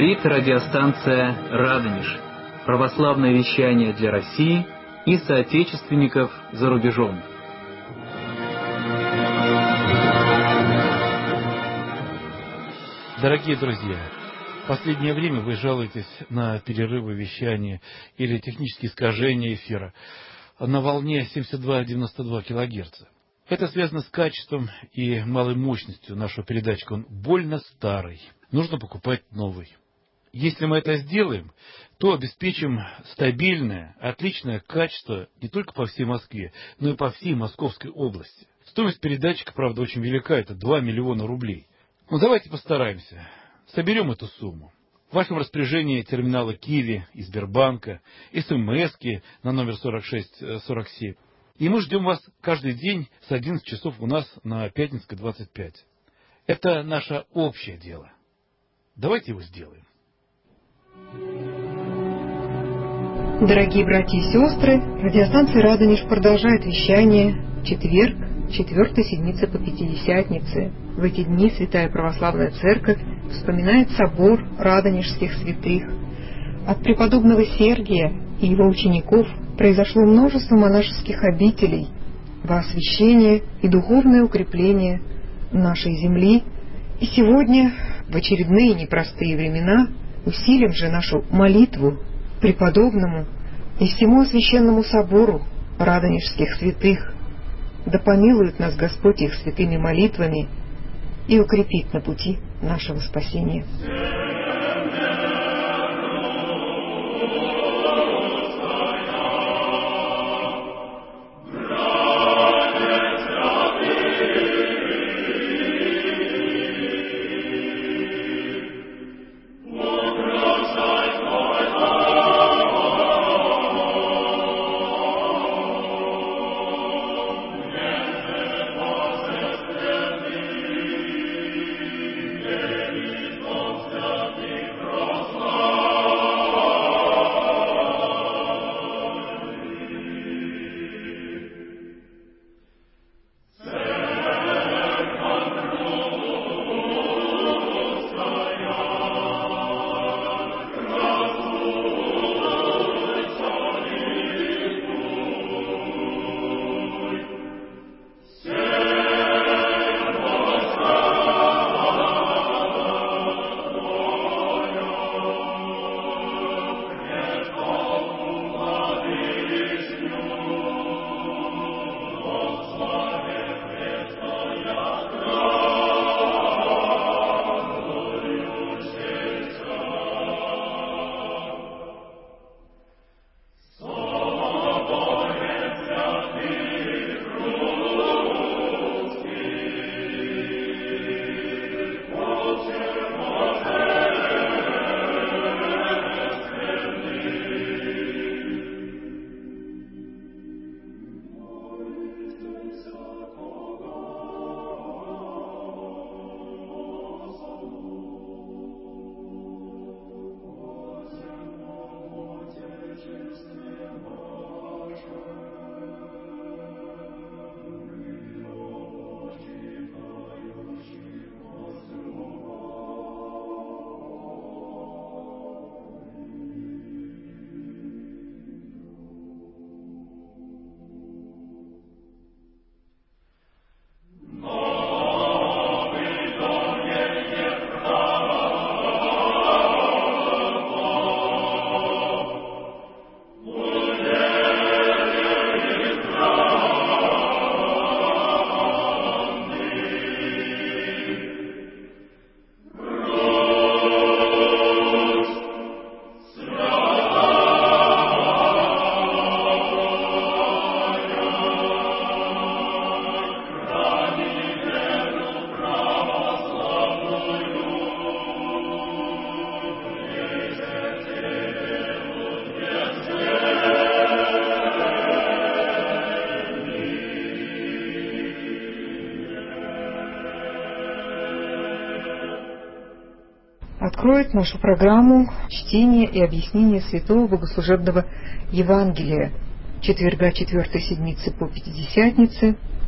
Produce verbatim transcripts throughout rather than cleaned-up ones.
Говорит радиостанция «Радонеж». Православное вещание для России и соотечественников за рубежом. Дорогие друзья, в последнее время вы жалуетесь на перерывы вещания или технические искажения эфира на волне семьдесят два девяносто два килогерца. Это связано с качеством и малой мощностью нашего передатчика. Он больно старый. Нужно покупать новый. Если мы это сделаем, то обеспечим стабильное, отличное качество не только по всей Москве, но и по всей Московской области. Стоимость передатчика, правда, очень велика. Это два миллиона рублей. Ну, давайте постараемся. Соберем эту сумму. В вашем распоряжении терминалы Киви и Сбербанка, СМСки на номер сорок шесть сорок семь. И мы ждем вас каждый день с одиннадцати часов у нас на Пятницкой двадцать пять. Это наше общее дело. Давайте его сделаем. Дорогие братья и сестры, радиостанция «Радонеж» продолжает вещание в четверг, четвертой седмицы по Пятидесятнице. В эти дни Святая Православная Церковь вспоминает собор радонежских святых. От преподобного Сергия и его учеников произошло множество монашеских обителей во освящение и духовное укрепление нашей земли. И сегодня, в очередные непростые времена, усилим же нашу молитву преподобному и всему священному собору радонежских святых. Да помилует нас Господь их святыми молитвами и укрепит на пути нашего спасения. Откроет нашу программу чтение и объяснение Святого Богослужебного Евангелия четверга четвертой седмицы по Пятидесятнице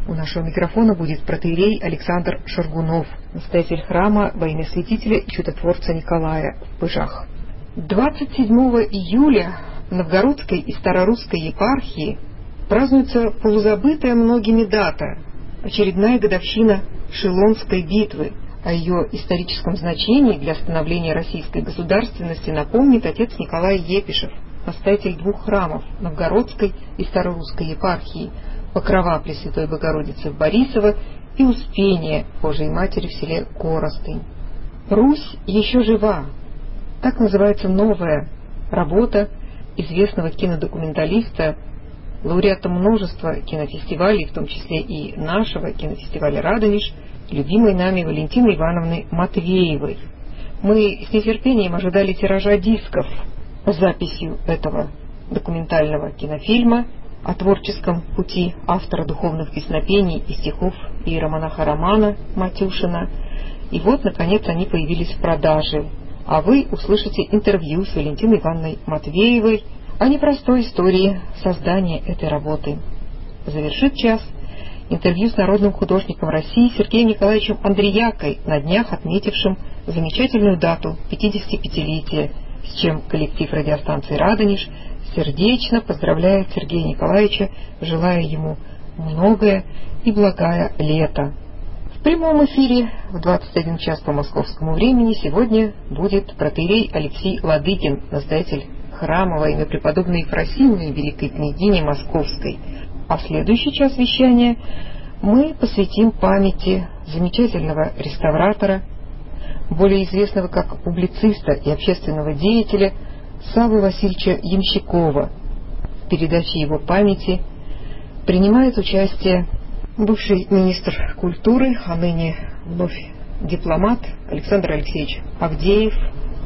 У нашего микрофона будет протоиерей Александр Шаргунов, настоятель храма во имя святителя и чудотворца Николая в Пыжах. двадцать седьмого июля в Новгородской и Старорусской епархии празднуется полузабытая многими дата, очередная годовщина Шилонской битвы. О ее историческом значении для становления российской государственности напомнит отец Николай Епишев, настоятель двух храмов Новгородской и Старорусской епархии, Покрова Пресвятой Богородицы в Борисово и Успение Божией Матери в селе Коростынь. Русь еще жива. Так называется новая работа известного кинодокументалиста, лауреата множества кинофестивалей, в том числе и нашего кинофестиваля «Радонеж», любимой нами Валентины Ивановны Матвеевой. Мы с нетерпением ожидали тиража дисков с записью этого документального кинофильма о творческом пути автора духовных песнопений и стихов иеромонаха Романа Матюшина. И вот, наконец, они появились в продаже. А вы услышите интервью с Валентиной Ивановной Матвеевой о непростой истории создания этой работы. Завершит час интервью с народным художником России Сергеем Николаевичем Андриякой, на днях отметившим замечательную дату пятидесятипятилетия, с чем коллектив радиостанции «Радонеж» сердечно поздравляет Сергея Николаевича, желая ему многое и благое лето. В прямом эфире в двадцать один час по московскому времени сегодня будет протоиерей Алексей Ладыкин, настоятель храма во имя преподобной Ефросинии, великой княгини Московской. А следующий час вещания мы посвятим памяти замечательного реставратора, более известного как публициста и общественного деятеля Саввы Васильевича Ямщикова. В передаче его памяти принимает участие бывший министр культуры, а ныне вновь дипломат Александр Алексеевич Авдеев,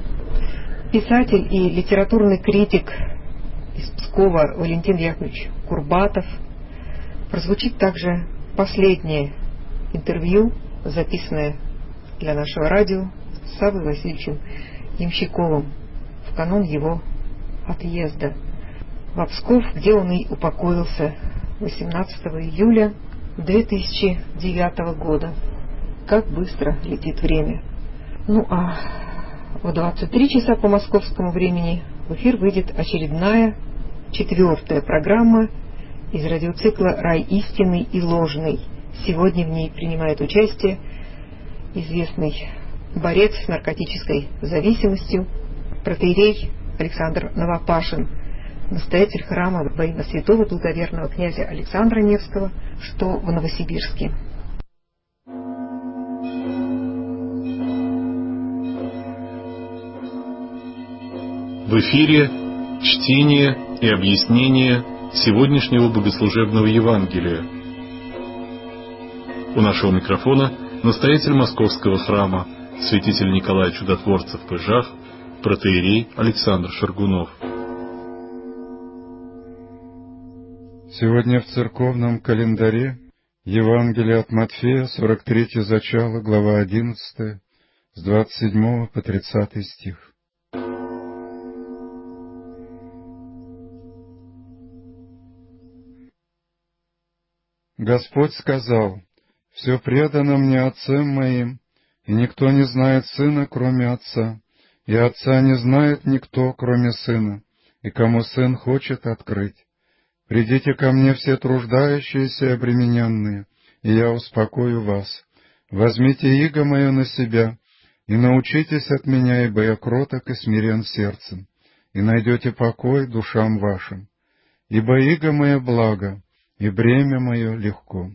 писатель и литературный критик из Пскова Валентин Яковлевич Курбатов. Прозвучит также последнее интервью, записанное для нашего радио с Саввой Васильевичем Ямщиковым в канун его отъезда в Псков, где он и упокоился восемнадцатого июля две тысячи девятого года. Как быстро летит время. Ну а в двадцать три часа по московскому времени в эфир выйдет очередная, четвертая программа из радиоцикла «Рай истинный и ложный». Сегодня в ней принимает участие известный борец с наркотической зависимостью, протоиерей Александр Новопашин, настоятель храма во имя святого благоверного князя Александра Невского, что в Новосибирске. В эфире чтение и объяснение сегодняшнего богослужебного Евангелия. У нашего микрофона настоятель московского храма, святитель Николай Чудотворца в Пыжах, протоиерей Александр Шаргунов. Сегодня в церковном календаре Евангелие от Матфея, сорок третье зачало, глава одиннадцатая, с двадцать седьмого по тридцатый стих. Господь сказал: «Все предано мне Отцем моим, и никто не знает Сына, кроме Отца, и Отца не знает никто, кроме Сына, и кому Сын хочет открыть. Придите ко мне все труждающиеся и обремененные, и я успокою вас. Возьмите иго мое на себя, и научитесь от меня, ибо я кроток и смирен сердцем, и найдете покой душам вашим. Ибо иго мое благо, и бремя мое легко».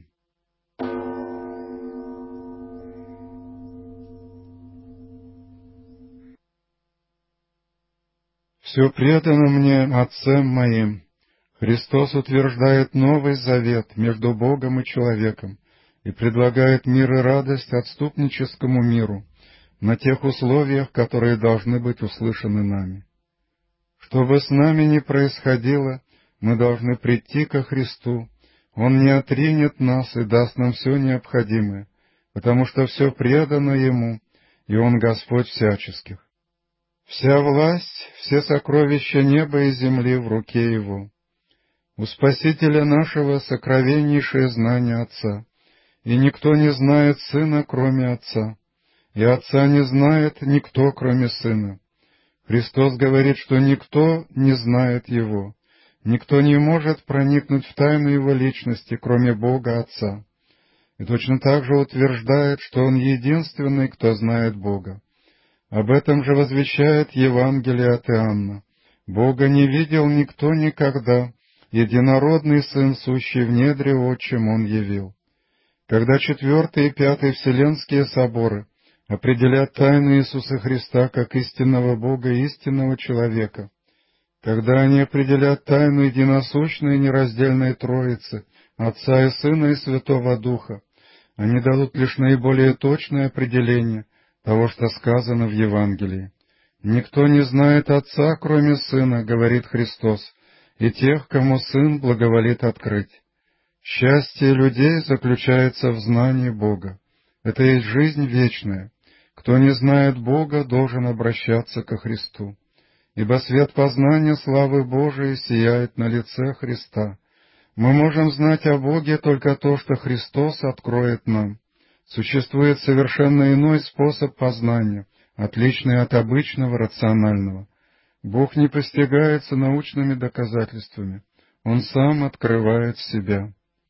«Все предано мне Отцем моим». Христос утверждает новый завет между Богом и человеком и предлагает мир и радость отступническому миру на тех условиях, которые должны быть услышаны нами. Что бы с нами ни происходило, мы должны прийти ко Христу. Он не отринет нас и даст нам все необходимое, потому что все предано Ему, и Он Господь всяческих. Вся власть, все сокровища неба и земли в руке Его. У Спасителя нашего сокровеннейшее знание Отца, и никто не знает Сына, кроме Отца, и Отца не знает никто, кроме Сына. Христос говорит, что никто не знает Его, никто не может проникнуть в тайну Его личности, кроме Бога Отца. И точно так же утверждает, что Он единственный, кто знает Бога. Об этом же возвещает Евангелие от Иоанна. Бога не видел никто никогда, единородный Сын, сущий в недре Отчим, Он явил. Когда Четвертый и Пятый Вселенские соборы определят тайну Иисуса Христа как истинного Бога и истинного человека, когда они определят тайну единосущной и нераздельной Троицы, Отца и Сына и Святого Духа, они дадут лишь наиболее точное определение того, что сказано в Евангелии. «Никто не знает Отца, кроме Сына, — говорит Христос, — и тех, кому Сын благоволит открыть». Счастье людей заключается в знании Бога. Это есть жизнь вечная. Кто не знает Бога, должен обращаться ко Христу. Ибо свет познания славы Божией сияет на лице Христа. Мы можем знать о Боге только то, что Христос откроет нам. Существует совершенно иной способ познания, отличный от обычного рационального. Бог не постигается научными доказательствами. Он сам открывает себя.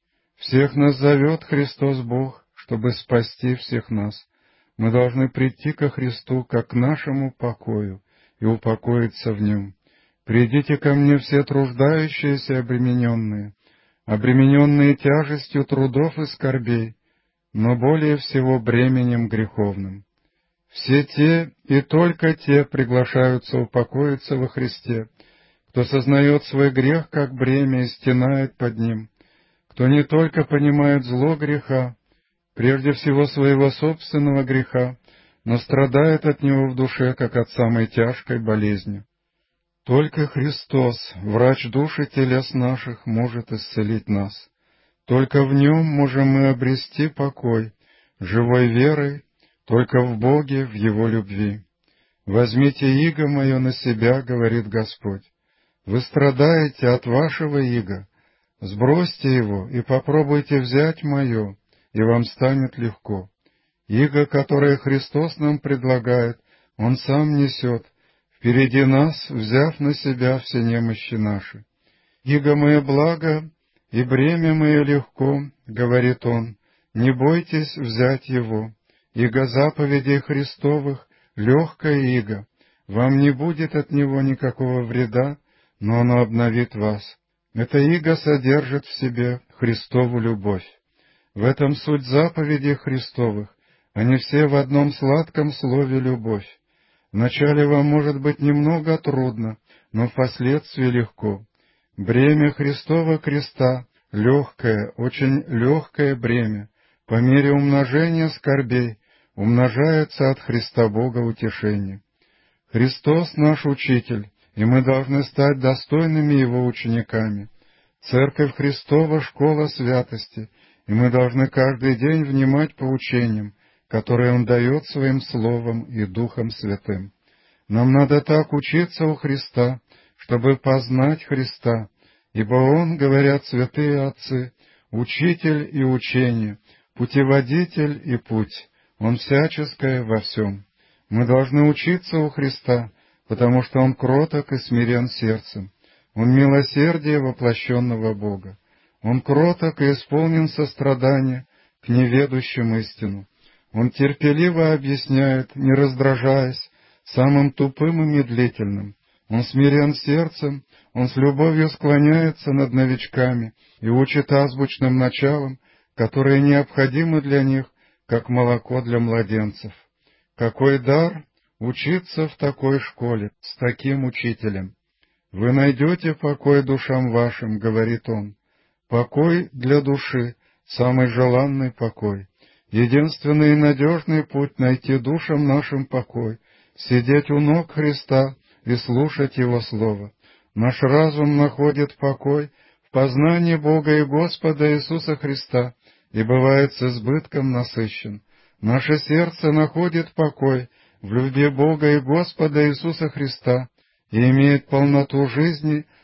Всех нас зовет Христос Бог, чтобы спасти всех нас. Мы должны прийти ко Христу как к нашему покою и упокоиться в Нем. «Придите ко мне все труждающиеся и обремененные, обремененные тяжестью трудов и скорбей, но более всего бременем греховным». Все те и только те приглашаются упокоиться во Христе, кто сознает свой грех как бремя и стенает под ним, кто не только понимает зло греха, прежде всего своего собственного греха, но страдает от него в душе, как от самой тяжкой болезни. Только Христос, врач душ и телес наших, может исцелить нас. Только в Нем можем мы обрести покой, живой верой, только в Боге, в Его любви. «Возьмите иго мое на себя, — говорит Господь. Вы страдаете от вашего ига. Сбросьте его и попробуйте взять мое, и вам станет легко». Иго, которое Христос нам предлагает, Он сам несет, впереди нас, взяв на себя все немощи наши. «Иго мое благо, и бремя мое легко, — говорит Он, — не бойтесь взять его. Иго заповедей Христовых — легкое иго, вам не будет от него никакого вреда, но оно обновит вас». Это иго содержит в себе Христову любовь. В этом суть заповедей Христовых, они все в одном сладком слове «любовь». Вначале вам может быть немного трудно, но впоследствии легко. Бремя Христова креста — легкое, очень легкое бремя, по мере умножения скорбей умножается от Христа Бога утешение. Христос наш Учитель, и мы должны стать достойными Его учениками. Церковь Христова — школа святости, и мы должны каждый день внимать поучениям, которые Он дает Своим Словом и Духом Святым. Нам надо так учиться у Христа, чтобы познать Христа, ибо Он, говорят святые отцы, учитель и учение, путеводитель и путь, Он всяческое во всем. Мы должны учиться у Христа, потому что Он кроток и смирен сердцем. Он милосердие воплощенного Бога. Он кроток и исполнен сострадания к неведущим истину. Он терпеливо объясняет, не раздражаясь, самым тупым и медлительным. Он смирен сердцем, Он с любовью склоняется над новичками и учит азбучным началам, которые необходимы для них, как молоко для младенцев. Какой дар учиться в такой школе, с таким учителем! «Вы найдете покой душам вашим, — говорит Он, — покой для души, самый желанный покой. Единственный и надежный путь найти душам нашим покой — сидеть у ног Христа и слушать Его Слово. Наш разум находит покой в познании Бога и Господа Иисуса Христа и бывает с избытком насыщен. Наше сердце находит покой в любви Бога и Господа Иисуса Христа и имеет полноту жизни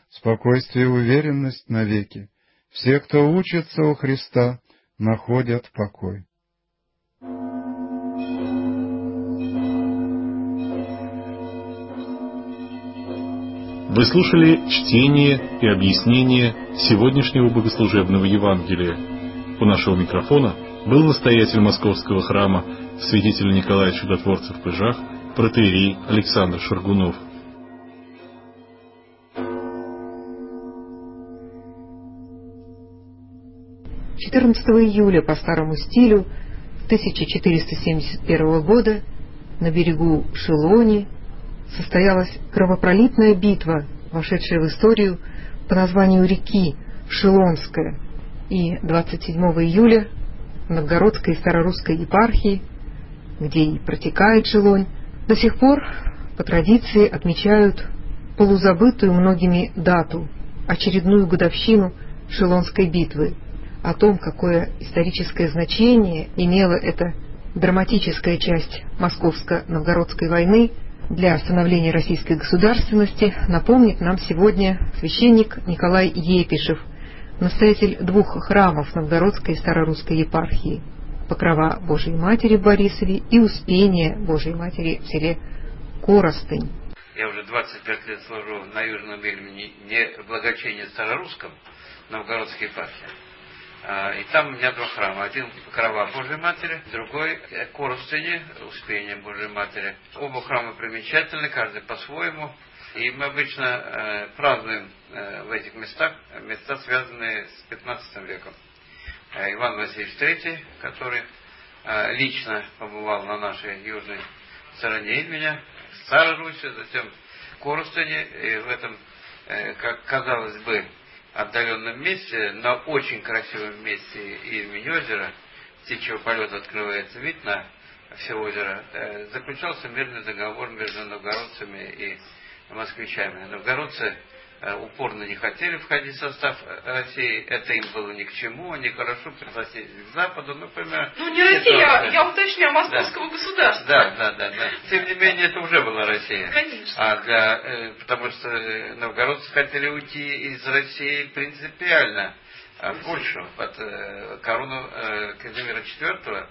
спокойствие и уверенность навеки. Все, кто учится у Христа, находят покой. Вы слушали чтение и объяснение сегодняшнего богослужебного Евангелия. У нашего микрофона был настоятель Московского храма святитель Николай Чудотворцев в Пыжах, протоиерей Александр Шаргунов. четырнадцатого июля по старому стилю тысяча четыреста семьдесят первого года на берегу Шилони состоялась кровопролитная битва, вошедшая в историю по названию реки Шилонская, и двадцать седьмого июля в Новгородской и Старорусской епархии, где и протекает Шилонь, до сих пор по традиции отмечают полузабытую многими дату, очередную годовщину Шилонской битвы. О том, какое историческое значение имела эта драматическая часть Московско-Новгородской войны для становления российской государственности, напомнит нам сегодня священник Николай Епишев, настоятель двух храмов Новгородской и Старорусской епархии: Покрова Божией Матери в Борисове и Успения Божией Матери в селе Коростынь. Я уже двадцать пять лет служу на Южном Вельме, не в благочинии Старорусском, Новгородской епархии. И там у меня два храма. Один Покрова Божией Матери, другой Коростыни, Успения Божией Матери. Оба храма примечательны, каждый по-своему. И мы обычно э, празднуем э, в этих местах места, связанные с пятнадцатым веком. Э, Иван Васильевич третий, который э, лично побывал на нашей южной стороне Ильменя, в Старой Руси, затем в Коростыне, и в этом, э, как казалось бы, отдаленном месте, на очень красивом месте Ильмень озера, птичьего полета открывается вид на все озеро, э, заключался мирный договор между новгородцами и москвичами. Новгородцы э, упорно не хотели входить в состав России, это им было ни к чему, они хорошо пригласились к Западу, например. Ну не Россия, а я уточняю, московского да. государства. Да, да, да, да. Тем не менее, это уже была Россия. Конечно. А для, э, потому что новгородцы хотели уйти из России принципиально а, в Польшу под э, корону э, Казимира четвёртого,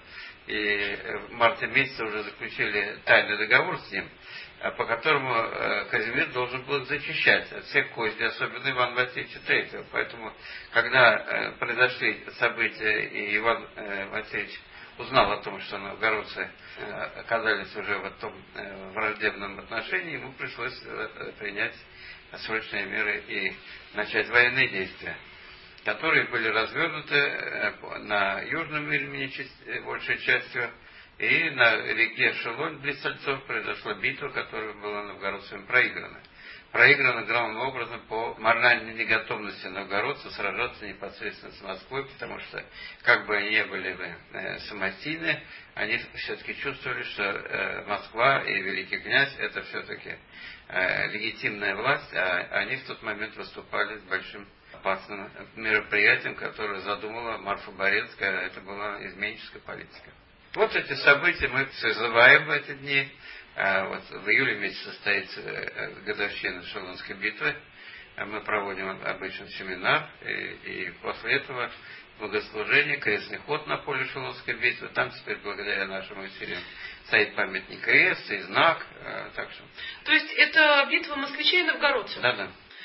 и в марте месяце уже заключили тайный договор с ним, по которому э, Казимир должен был зачищать от всех козней, особенно Ивана Васильевича третьего. Поэтому, когда э, произошли события, и Иван э, Васильевич узнал о том, что новгородцы э, оказались уже в том э, враждебном отношении, ему пришлось э, принять срочные меры и начать военные действия, которые были развернуты э, на Южном Ильмене большей частью. И на реке Шилонь, близ Сальцов, произошла битва, которая была новгородцами проиграна. Проиграна главным образом по моральной неготовности новгородцев сражаться непосредственно с Москвой, потому что, как бы они ни были бы э, самостийны, они все-таки чувствовали, что э, Москва и великий князь — это все-таки э, легитимная власть, а они в тот момент выступали с большим опасным мероприятием, которое задумала Марфа Борецкая, это была изменническая политика. Вот эти события мы созываем в эти дни. Вот в июле месяце состоится годовщина Шилонской битвы. Мы проводим обычно семинар, и, и после этого богослужение, крестный ход на поле Шилонской битвы. Там теперь, благодаря нашим усилиям, стоит памятный крест и знак. Так что... То есть это битва москвичей и новгородцев? Да, да.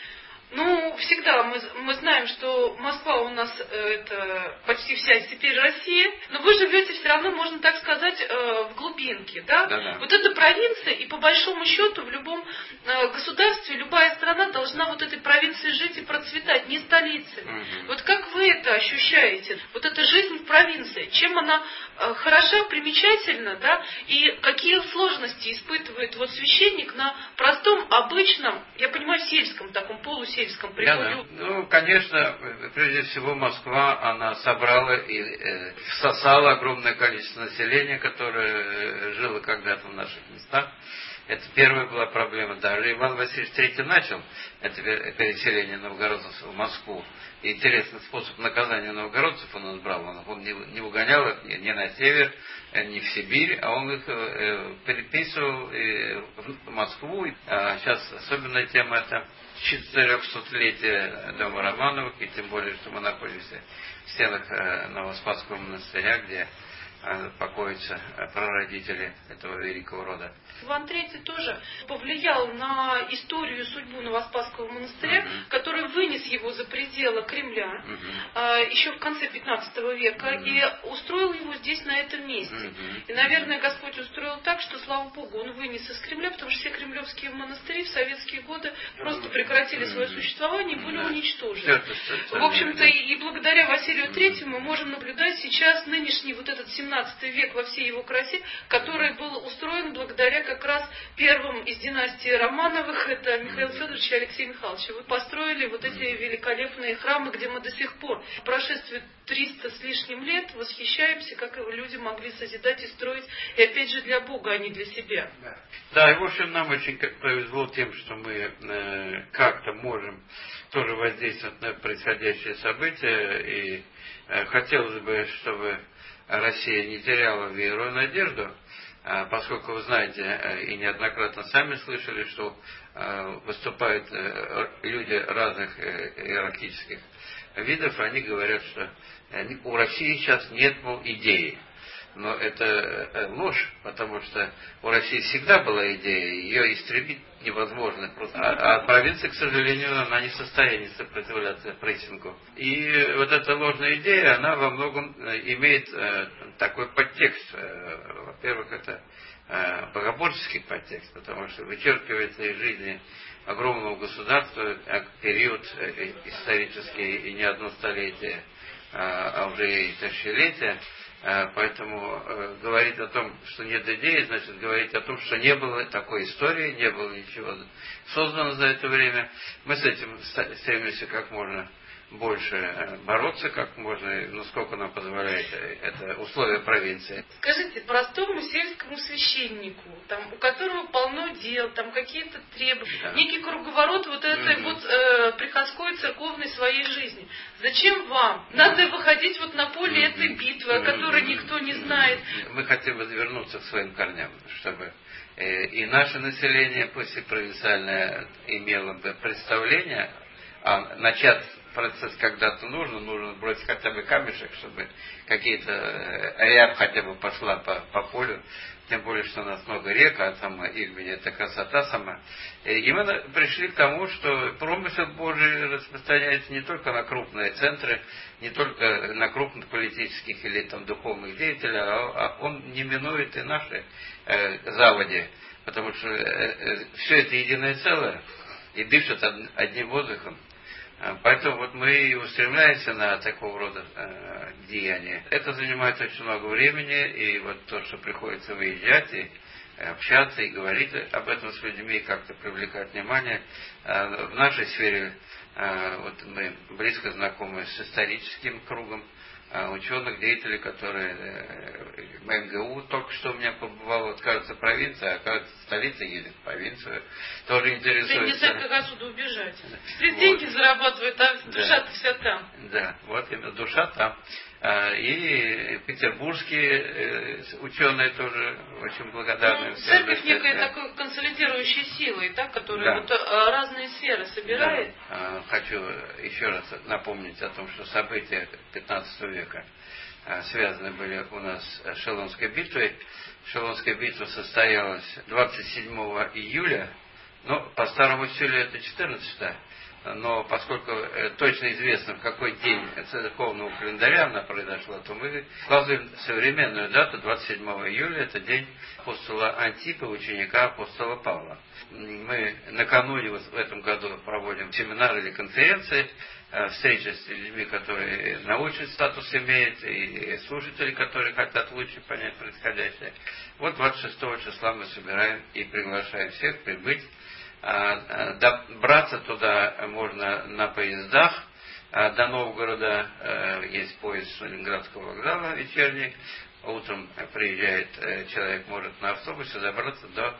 Ну, всегда мы, мы знаем, что Москва у нас это почти вся теперь Россия, но вы живете все равно, можно так сказать, в глубинке, да? Да, да. Вот это провинция, и по большому счету в любом государстве любая страна должна вот этой провинции жить и процветать, не столице. Угу. Вот как вы это ощущаете? Вот эта жизнь в провинции, чем она хороша, примечательна, да? И какие сложности испытывает вот священник на простом, обычном, я понимаю, сельском таком полусельском приходе? Да, да. Ну, конечно, прежде всего Москва, она собрала и э, всосала огромное количество населения, которое жило когда-то в наших местах. Это первая была проблема. Даже Иван Васильевич третий начал это переселение новгородцев в Москву. И интересный способ наказания новгородцев он избрал. Он не, не угонял их ни, ни на север, ни в Сибирь, а он их э, переписывал э, в Москву. А сейчас особенная тема это четырехсотлетие дома Романовых, и тем более, что мы находимся в стенах э, Новоспасского монастыря, где э, покоятся прародители этого великого рода. Иван третий тоже повлиял на историю и судьбу Новоспасского монастыря, uh-huh. который вынес его за пределы Кремля uh-huh. э, еще в конце пятнадцатого века uh-huh. и устроил его здесь, на этом месте. Uh-huh. И, наверное, Господь устроил так, что, слава Богу, он вынес из Кремля, потому что все кремлевские монастыри в советские годы просто прекратили uh-huh. свое существование и были uh-huh. уничтожены. Uh-huh. В общем-то, и благодаря Василию Третьему мы можем наблюдать сейчас нынешний вот этот семнадцатый век во всей его красе, который был устроен благодаря как раз первым из династии Романовых, это Михаил Федорович и Алексей Михайлович. Вы построили вот эти великолепные храмы, где мы до сих пор, в прошествии триста с лишним лет, восхищаемся, как его люди могли созидать и строить, и опять же для Бога, а не для себя. Да, и в общем нам очень повезло тем, что мы э, как-то можем тоже воздействовать на происходящие события, и э, хотелось бы, чтобы Россия не теряла веру и надежду, поскольку вы знаете и неоднократно сами слышали, что выступают люди разных иерархических видов, они говорят, что у России сейчас нет, мол, идеи. Но это ложь, потому что у России всегда была идея, ее истребить невозможно. Просто. А, а провинция, к сожалению, она не в состоянии сопротивляться прессингу. И вот эта ложная идея, она во многом имеет э, такой подтекст. Э, во-первых, это э, богоборческий подтекст, потому что вычеркивается из жизни огромного государства период э, исторический и не одно столетие, э, а уже и тысячелетия. Поэтому э, говорить о том, что нет идеи, значит говорить о том, что не было такой истории, не было ничего создано за это время. Мы с этим стремимся как можно больше бороться, как можно, ну сколько нам позволяет это условия провинции. Скажите, простому сельскому священнику, там, у которого полно дел, там какие-то требования, да. некий круговорот вот этой mm-hmm. вот э, приходской церковной своей жизни. Зачем вам? Надо выходить вот на поле mm-hmm. этой битвы, о которой mm-hmm. никто не знает. Мы хотим вернуться к своим корням, чтобы э, и наше население послепровинциальное имело бы представление, а начать процесс когда-то нужно, нужно бросить хотя бы камешек, чтобы какие-то рябь хотя бы пошла по, по полю, тем более, что у нас много рек, а сама Ирбень это красота сама. И мы пришли к тому, что промысел Божий распространяется не только на крупные центры, не только на крупных политических или там духовных деятелей, а он не минует и наши э, заводи, потому что э, э, все это единое целое и дышит одним воздухом. Поэтому вот мы и устремляемся на такого рода э, деяния. Это занимает очень много времени, и вот то, что приходится выезжать и общаться, и говорить об этом с людьми, и как-то привлекать внимание. Э, в нашей сфере э, вот мы близко знакомы с историческим кругом э, ученых, деятелей, которые э, в эм гэ у только что у меня побывала, вот, кажется, провинция, а кажется, столица едет в провинцию. Тоже интересуется. Да не знаю, как отсюда убежать. Здесь вот. Деньги зарабатывают, а душа-то да. вся там. Да, вот именно, душа там. И петербургские ученые тоже очень благодарны. Ну, церковь некой такой консолидирующей силой, да, которая да. вот разные сферы собирает. Да. Хочу еще раз напомнить о том, что события пятнадцатого века связаны были у нас с Шелонской битвой. Шелонская битва состоялась двадцать седьмого июля, но по старому стилю это четырнадцатое. Но поскольку точно известно, в какой день церковного календаря она произошла, то мы вкладываем современную дату, двадцать седьмого июля, это день апостола Антипа, ученика апостола Павла. Мы накануне вот в этом году проводим семинары или конференции, встречи с людьми, которые научный статус имеют, и слушатели, которые хотят лучше понять происходящее. Вот двадцать шестого числа мы собираем и приглашаем всех прибыть. Добраться туда можно на поездах. До Новгорода есть поезд с Ленинградского вокзала вечерний. Утром приезжает человек, может на автобусе добраться до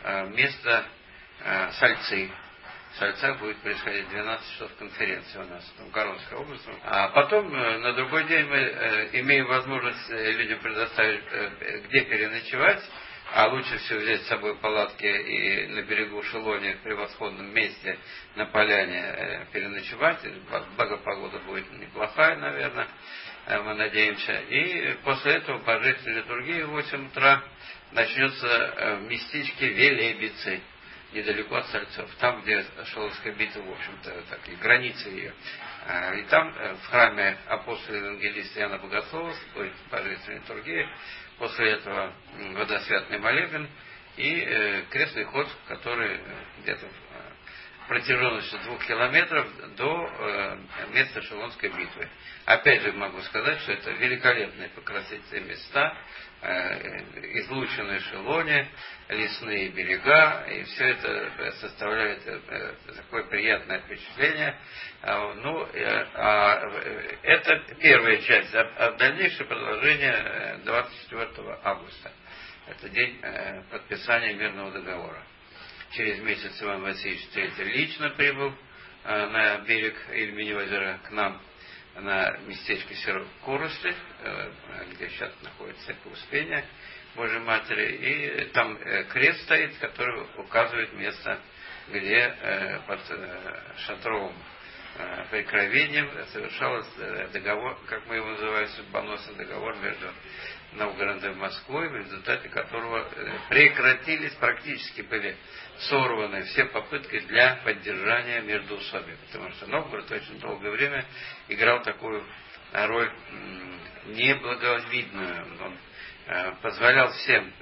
место Сальцы. В Сальцах будет происходить двенадцать часов конференции у нас в Новгородской области. А потом на другой день мы имеем возможность людям предоставить, где переночевать. А лучше всего взять с собой палатки и на берегу Шелони в превосходном месте на поляне переночевать. Благо погода будет неплохая, наверное, мы надеемся. И после этого божественная литургия в восемь утра начнется в местечке Велебицы, недалеко от Сальцов, там, где Шелонская битва, в общем-то, так, и границы ее. И там, в храме апостола евангелиста Иоанна Богослова, будет божественная литургия. После этого водосвятный молебен и э, крестный ход, который где-то протяженностью двух километров до э, места Шелонской битвы. Опять же могу сказать, что это великолепные по красоте места, э, излученные Шелони, лесные берега, и все это составляет э, такое приятное впечатление. А, ну, э, а, это первая часть, а, а дальнейшее продолжение двадцать четвёртого августа. Это день э, подписания мирного договора. Через месяц Иван Васильевич третий лично прибыл э, на берег Ильмени озера к нам, на местечко Серов-Коросли, э, где сейчас находится церковь Успения Божьей Матери, и там э, крест стоит, который указывает место, где э, под э, шатровым э, прикровением совершался э, договор, как мы его называем, судьбоносный договор между Новгородом и Москвой, в результате которого прекратились, практически были сорваны все попытки для поддержания междоусобия, потому что Новгород очень долгое время играл такую роль неблаговидную. Он позволял всем,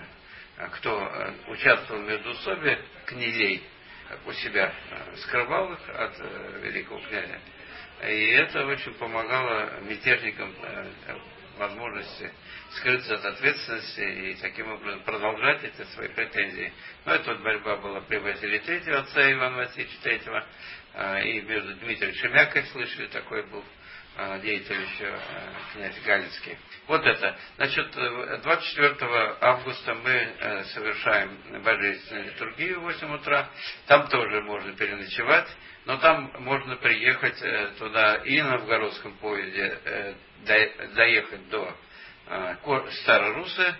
кто участвовал в междоусобии, князей у себя, скрывал их от великого князя. И это очень помогало мятежникам возможности скрыться от ответственности и таким образом продолжать эти свои претензии. Но эта вот борьба была при Василии Третьем, отца Ивана Васильевича Третьего, и между Дмитрием Шемякой, слышали, такой был деятель еще, князь Галицкий. Вот это. Значит, двадцать четвёртого августа мы совершаем божественную литургию в восемь утра. Там тоже можно переночевать, но там можно приехать туда и на новгородском поезде, доехать до Старой Русы,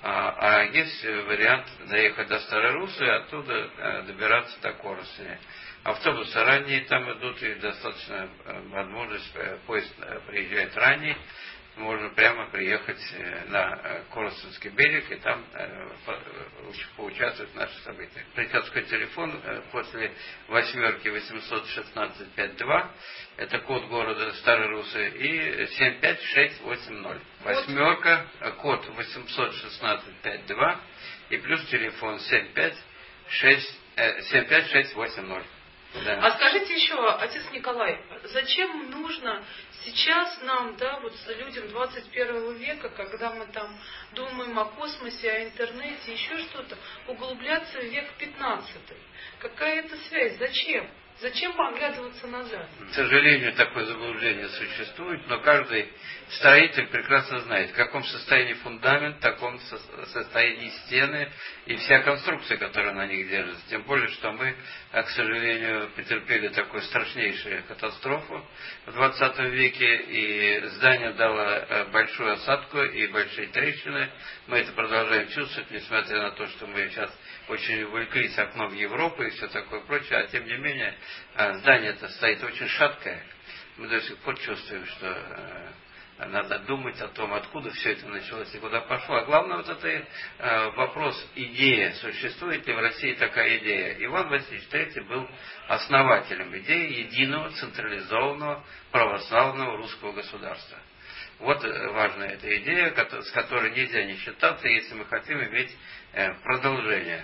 а есть вариант доехать до Старой Русы и оттуда добираться до Коростеня. Автобусы ранние там идут, и достаточно возможность, поезд приезжает ранний, можно прямо приехать на Коростенский берег и там поучаствовать в наших событиях. Приказской телефон после восьмерки восемьсот шестнадцать пятьдесят два, это код города Старой Русы, и семь пять шесть восемь ноль. Восьмерка, код восемьсот шестнадцать пятьдесят два и плюс телефон семь пять шесть шесть восемь ноль. Да. А скажите еще, отец Николай, зачем нужно сейчас нам, да, вот людям двадцать первого века, когда мы там думаем о космосе, о интернете, еще что-то, углубляться в век пятнадцатый? Какая это связь? Зачем? Зачем оглядываться назад? К сожалению, такое заблуждение существует, но каждый строитель прекрасно знает, в каком состоянии фундамент, в каком состоянии стены и вся конструкция, которая на них держится. Тем более, что мы, к сожалению, претерпели такую страшнейшую катастрофу в двадцатом веке, и здание дало большую осадку и большие трещины. Мы это продолжаем чувствовать, несмотря на то, что мы сейчас очень увлеклись окном Европы и все такое прочее, а тем не менее здание-то стоит очень шаткое. Мы до сих пор чувствуем, что надо думать о том, откуда все это началось и куда пошло. А главное, вот это вопрос, идея, существует ли в России такая идея. Иван Васильевич Третий был основателем идеи единого централизованного православного русского государства. Вот важная эта идея, с которой нельзя не считаться, если мы хотим иметь продолжение.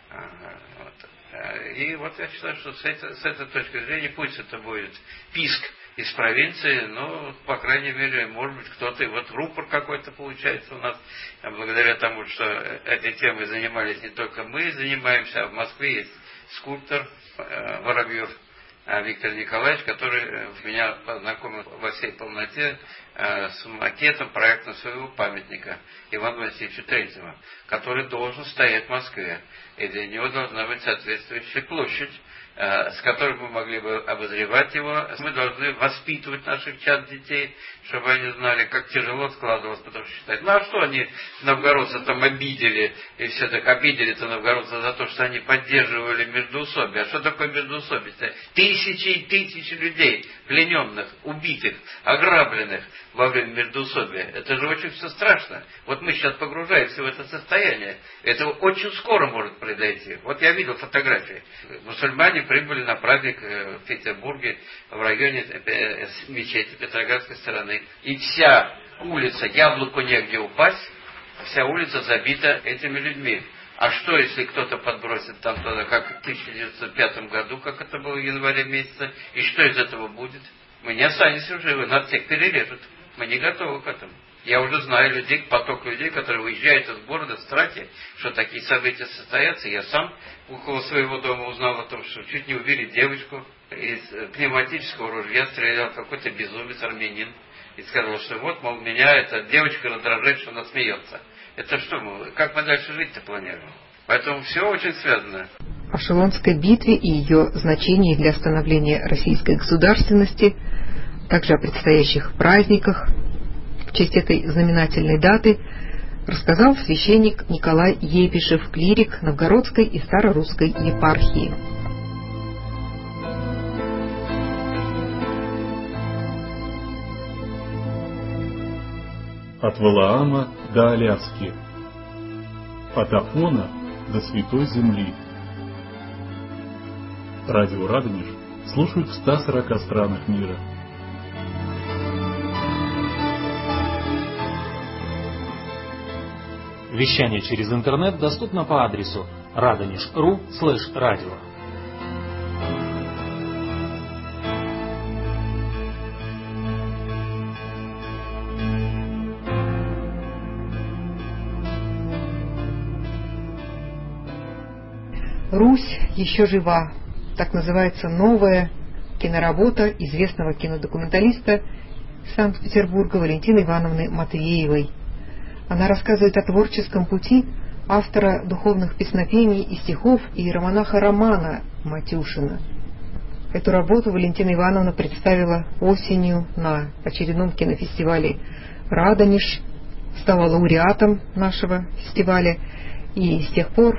И вот я считаю, что с этой, с этой точки зрения, пусть это будет писк из провинции, но, по крайней мере, может быть, кто-то, и вот рупор какой-то получается у нас, благодаря тому, что этой темой занимались не только мы, занимаемся, а в Москве есть скульптор Воробьев, Виктор Николаевич, который меня познакомил во всей полноте с макетом проекта своего памятника Ивану Васильевичу Третьему, который должен стоять в Москве. И для него должна быть соответствующая площадь, с которой мы могли бы обозревать его. Мы должны воспитывать наших чад детей, чтобы они знали, как тяжело складывалось, потому что считать, ну а что они новгородцы там обидели, и все так обидели-то новгородцы за то, что они поддерживали междоусобие. А что такое междоусобие? Тысячи и тысячи людей, плененных, убитых, ограбленных во время междоусобия. Это же очень все страшно. Вот мы сейчас погружаемся в это состояние. Это очень скоро может произойти. Вот я видел фотографии. Мусульмане прибыли на праздник в Петербурге, в районе мечети Петроградской стороны. И вся улица, яблоку негде упасть, вся улица забита этими людьми. А что, если кто-то подбросит там туда, как в тысяча девятьсот пятом году, как это было в январе месяце, и что из этого будет? Мы не останемся живы, нас всех перережут. Мы не готовы к этому. Я уже знаю людей, поток людей, которые уезжают из города в страхе, что такие события состоятся. Я сам около своего дома узнал о том, что чуть не убили девочку. Из пневматического ружья стрелял какой-то безумец, армянин. И сказал, что вот, мол, меня эта девочка раздражает, что она смеется. Это что, мы, как мы дальше жить-то планируем? Поэтому все очень связано. О Шелонской битве и ее значении для становления российской государственности, также о предстоящих праздниках в честь этой знаменательной даты рассказал священник Николай Епишев, клирик Новгородской и Старорусской епархии. От Валаама до Аляски, от Афона до Святой Земли. Радио Радонеж слушают в ста сорока странах мира. Вещание через интернет доступно по адресу радонеж точка ру слэш радио. «Русь еще жива» — так называется новая киноработа известного кинодокументалиста Санкт-Петербурга Валентины Ивановны Матвеевой. Она рассказывает о творческом пути автора духовных песнопений и стихов иеромонаха Романа Матюшина. Эту работу Валентина Ивановна представила осенью на очередном кинофестивале «Радонеж», стала лауреатом нашего фестиваля, и с тех пор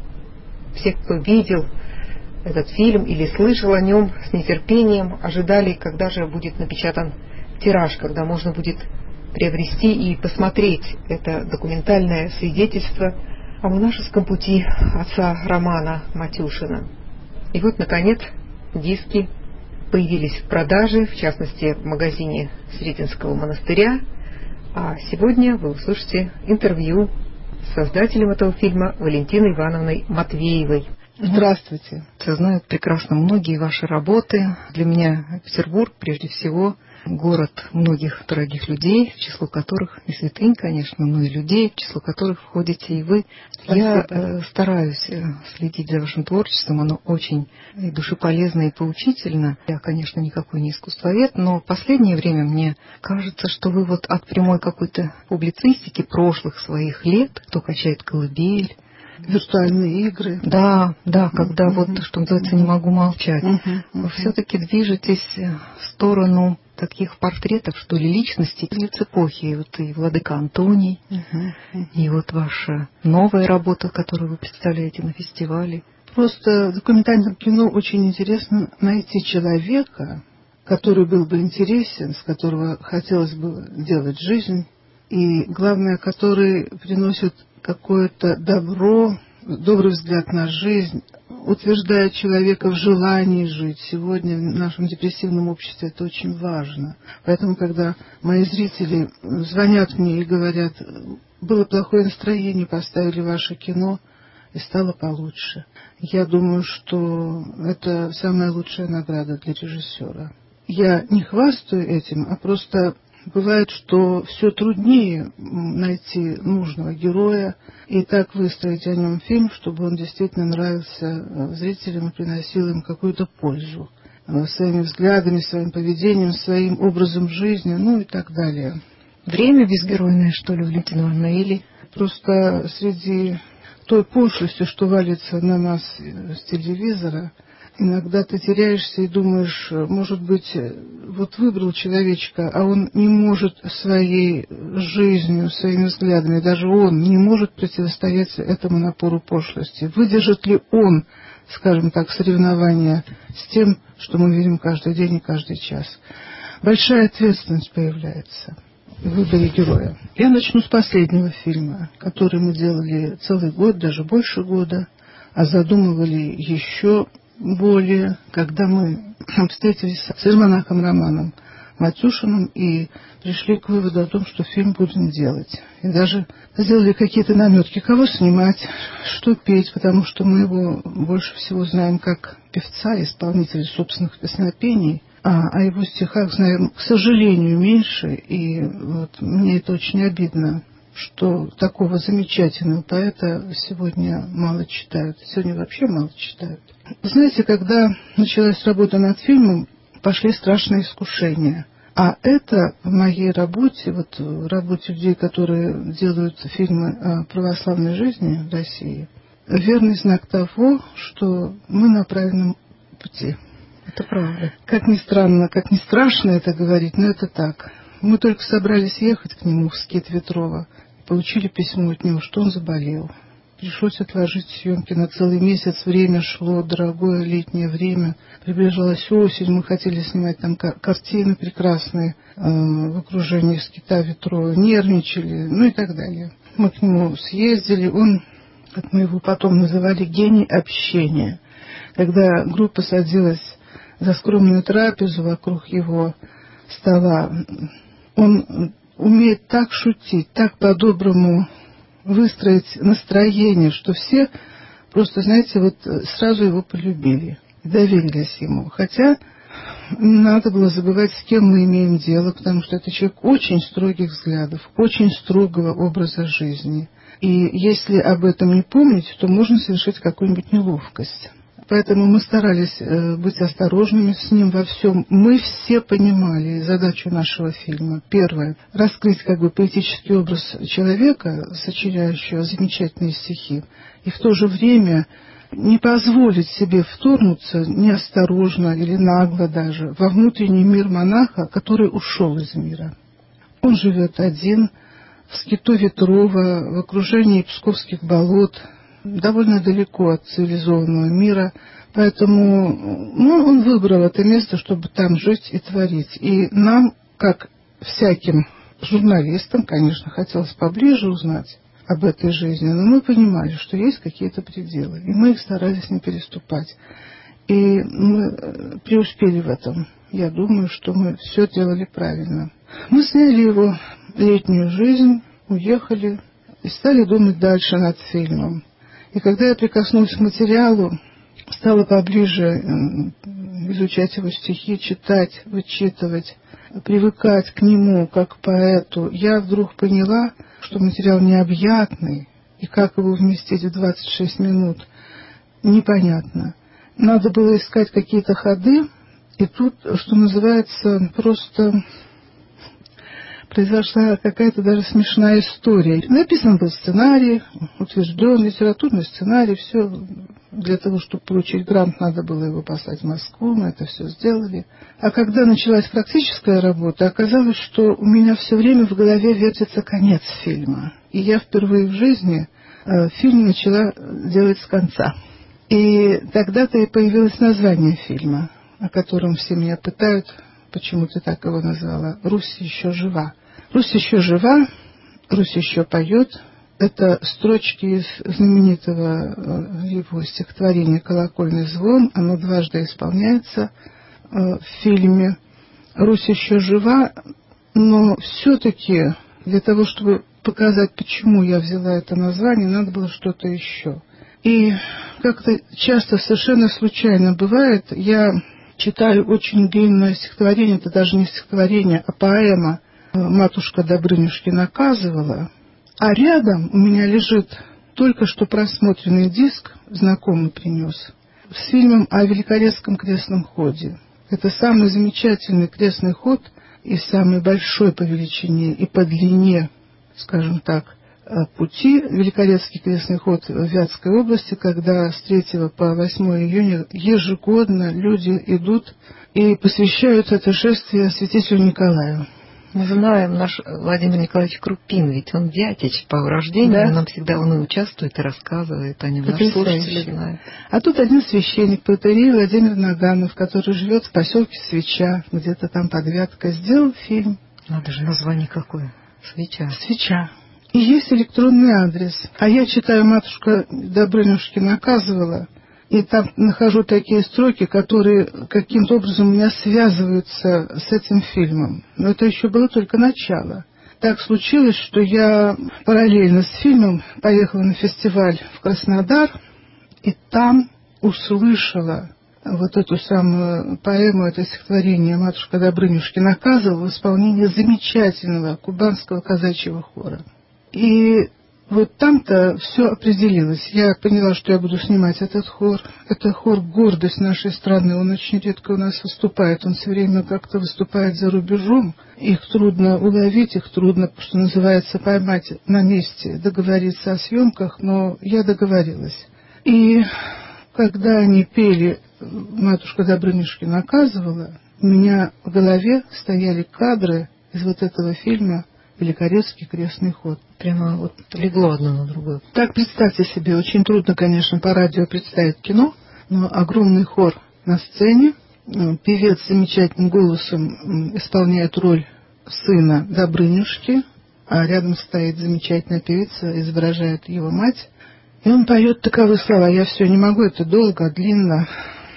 все, кто видел этот фильм или слышал о нем, с нетерпением ожидали, когда же будет напечатан тираж, когда можно будет приобрести и посмотреть это документальное свидетельство о монашеском пути отца Романа Матюшина. И вот, наконец, диски появились в продаже, в частности, в магазине Сретенского монастыря. А сегодня вы услышите интервью с создателем этого фильма Валентиной Ивановной Матвеевой. Здравствуйте. Знают прекрасно многие ваши работы. Для меня Петербург, прежде всего, город многих дорогих людей, в число которых и святынь, конечно, но и людей, в число которых входите и вы. Спасибо. Я э, стараюсь следить за вашим творчеством, оно очень и душеполезно, и поучительно. Я, конечно, никакой не искусствовед, но в последнее время мне кажется, что вы вот от прямой какой-то публицистики прошлых своих лет, кто качает колыбель, виртуальные игры. Да, да, когда uh-huh. вот, что называется, не могу молчать. Uh-huh. Uh-huh. Вы все-таки движетесь в сторону таких портретов, что ли, личностей лиц эпохи. Вот и владыка Антоний, uh-huh. Uh-huh. и вот ваша новая работа, которую вы представляете на фестивале. Просто в документальном кино очень интересно найти человека, который был бы интересен, с которого хотелось бы делать жизнь, и, главное, который приносит какое-то добро, добрый взгляд на жизнь, утверждает человека в желании жить. Сегодня в нашем депрессивном обществе это очень важно. Поэтому, когда мои зрители звонят мне и говорят, было плохое настроение, поставили ваше кино, и стало получше, я думаю, что это самая лучшая награда для режиссера. Я не хвастаю этим, а просто бывает, что все труднее найти нужного героя и так выстроить о нем фильм, чтобы он действительно нравился зрителям и приносил им какую-то пользу. своими взглядами, своим поведением, своим образом жизни, ну и так далее. Время безгеройное, что ли, Валентина Ивановна, или... Просто среди той пошлости, что валится на нас с телевизора, иногда ты теряешься и думаешь, может быть, вот выбрал человечка, а он не может своей жизнью, своими взглядами, даже он не может противостоять этому напору пошлости. Выдержит ли он, скажем так, соревнования с тем, что мы видим каждый день и каждый час? Большая ответственность появляется в выборе героя. Я начну с последнего фильма, который мы делали целый год, даже больше года, а задумывали еще более, когда мы встретились с Ирманахом Романом Матюшиным и пришли к выводу о том, что фильм будем делать. И даже сделали какие-то наметки, кого снимать, что петь, потому что мы его больше всего знаем как певца, исполнителя собственных песнопений, а о его стихах знаем, к сожалению, меньше, и вот мне это очень обидно, что такого замечательного поэта сегодня мало читают. Сегодня вообще мало читают. Вы знаете, когда началась работа над фильмом, пошли страшные искушения. А это в моей работе, вот в работе людей, которые делают фильмы о православной жизни в России, верный знак того, что мы на правильном пути. Это правда. Как ни странно, как ни страшно это говорить, но это так. Мы только собрались ехать к нему в скит Ветрова. Получили письмо от него, что он заболел. Пришлось отложить съемки на целый месяц. Время шло, дорогое летнее время. Приближалась осень, мы хотели снимать там картины прекрасные э, в окружении скита Ветрова. Нервничали, ну и так далее. Мы к нему съездили. Он, как мы его потом называли, гений общения. Когда группа садилась за скромную трапезу вокруг его стола, он умеет так шутить, так по-доброму выстроить настроение, что все просто, знаете, вот сразу его полюбили, доверились ему. Хотя не надо было забывать, с кем мы имеем дело, потому что это человек очень строгих взглядов, очень строгого образа жизни. И если об этом не помнить, то можно совершить какую-нибудь неловкость. Поэтому мы старались э, быть осторожными с ним во всем. Мы все понимали задачу нашего фильма. Первое — раскрыть как бы поэтический образ человека, сочиняющего замечательные стихи, и в то же время не позволить себе вторгнуться неосторожно или нагло даже во внутренний мир монаха, который ушел из мира. Он живет один, в скиту Ветрова, в окружении псковских болот, довольно далеко от цивилизованного мира, поэтому ну, он выбрал это место, чтобы там жить и творить. И нам, как всяким журналистам, конечно, хотелось поближе узнать об этой жизни, но мы понимали, что есть какие-то пределы, и мы их старались не переступать. И мы преуспели в этом. Я думаю, что мы все делали правильно. Мы сняли его летнюю жизнь, уехали и стали думать дальше над фильмом. И когда я прикоснулась к материалу, стала поближе изучать его стихи, читать, вычитывать, привыкать к нему, как к поэту, я вдруг поняла, что материал необъятный, и как его вместить в двадцать шесть минут, непонятно. Надо было искать какие-то ходы, и тут, что называется, просто произошла какая-то даже смешная история. Написан был сценарий, утвержден, литературный сценарий, все для того, чтобы получить грант, надо было его послать в Москву, мы это все сделали. А когда началась практическая работа, оказалось, что у меня все время в голове вертится конец фильма. И я впервые в жизни э, фильм начала делать с конца. И тогда-то и появилось название фильма, о котором все меня пытают, почему ты так его назвала. «Русь еще жива». «Русь еще жива», «Русь еще поет». Это строчки из знаменитого его стихотворения «Колокольный звон». Оно дважды исполняется в фильме. «Русь еще жива», но все-таки для того, чтобы показать, почему я взяла это название, надо было что-то еще. И как-то часто совершенно случайно бывает, я читаю очень длинное стихотворение, это даже не стихотворение, а поэма «Матушка Добрынюшки наказывала», а рядом у меня лежит только что просмотренный диск, знакомый принес, с фильмом о Великорецком крестном ходе. Это самый замечательный крестный ход и самый большой по величине и по длине, скажем так, пути, Великорецкий крестный ход в Вятской области, когда с третьего по восьмое июня ежегодно люди идут и посвящают это шествие святителю Николаю. Мы знаем, наш Владимир Николаевич Крупин, ведь он вятич по рождению, да? Нам всегда он и участвует, и рассказывает о нем, наши слушатели знают. А тут один священник, протоиерей Владимир Наганов, который живет в поселке Свеча, где-то там под Вяткой, сделал фильм. Надо же, название какое? Свеча. Свеча. И есть электронный адрес. А я читаю, матушка Добрынюшки наказывала, и там нахожу такие строки, которые каким-то образом у меня связываются с этим фильмом. Но это еще было только начало. Так случилось, что я параллельно с фильмом поехала на фестиваль в Краснодар, и там услышала вот эту самую поэму, это стихотворение «Матушка Добрынюшки наказывала» в исполнении замечательного кубанского казачьего хора. И вот там-то все определилось. Я поняла, что я буду снимать этот хор. Это хор «Гордость нашей страны». Он очень редко у нас выступает. Он все время как-то выступает за рубежом. Их трудно уловить, их трудно, что называется, поймать на месте, договориться о съемках, но я договорилась. И когда они пели «Матушка Добрынюшки наказывала», у меня в голове стояли кадры из вот этого фильма «Великорецкий крестный ход». Прямо вот легло одно на другое. Так представьте себе, очень трудно, конечно, по радио представить кино, но огромный хор на сцене, певец с замечательным голосом исполняет роль сына Добрынюшки, а рядом стоит замечательная певица, изображает его мать, и он поет таковы слова. Я все не могу, это долго, длинно.